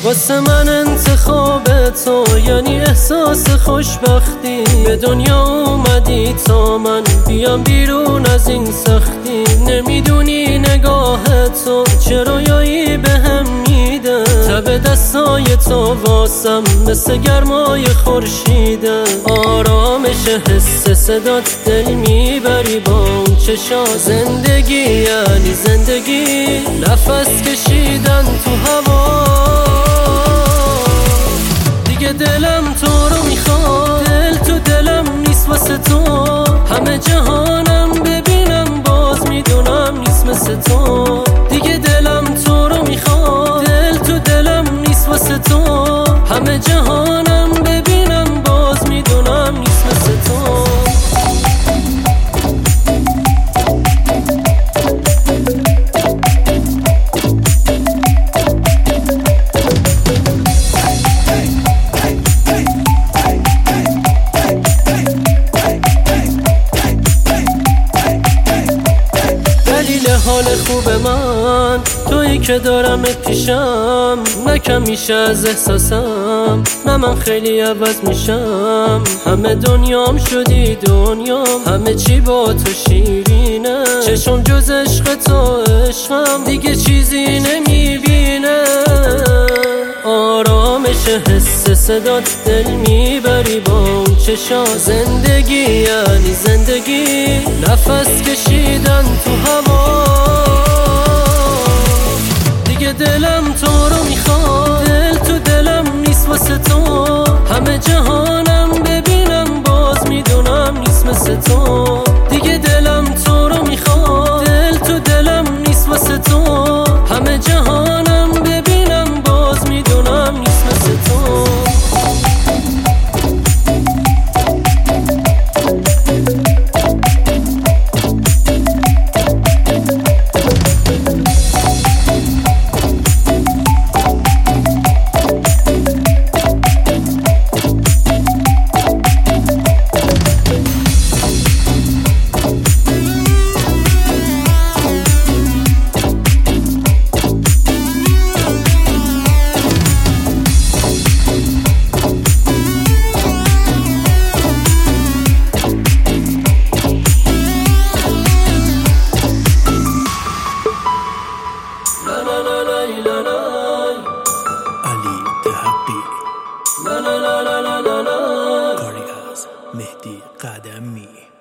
واسه من انتخاب تو یعنی احساس خوشبختی. به دنیا اومدی تا من بیام بیرون از این سختی. نمیدونی نگاه تو چه رویایی بهم میده. تب دستای تو واسم مثل گرمای خورشیده. آرامش حس صدات دل میبری با اون چشا. زندگی یعنی زندگی، نفس کشیدن تو هوا. دیگه دلم تو رو میخواد، دل تو دلم نیست واسه تو. همه جهانم ببینم باز میدونم نیست مثل تو. دیگه دلم تو رو میخواد، دل تو دلم نیست واسه تو. همه جهانم ببینم باز میدونم نیست مثل تو. حال خوب من تویی که دارمت پیشم. نه کم میشه از احساسم، نه من خیلی عوض میشم. همه دنیام شدی دنیام، همه چی با تو شیرینه. چشم جز عشق تو عشقم دیگه چیزی نمیبینه. آرامش حس صدات دل میبری با اون چشا. زندگی یعنی زندگی، نفس کشیدن تو هوا. دیگه دلم تو رو میخواد، دل تو دلم نیست واسه تو. همه جهانم ببینم باز میدونم نیست مثل تو. دیگه دلم تو رو میخواد، دل تو دلم نیست واسه تو. همه جهانم ببینم باز میدونم نیست مثل تو. علی دهقی کاری از مهدی قدمی.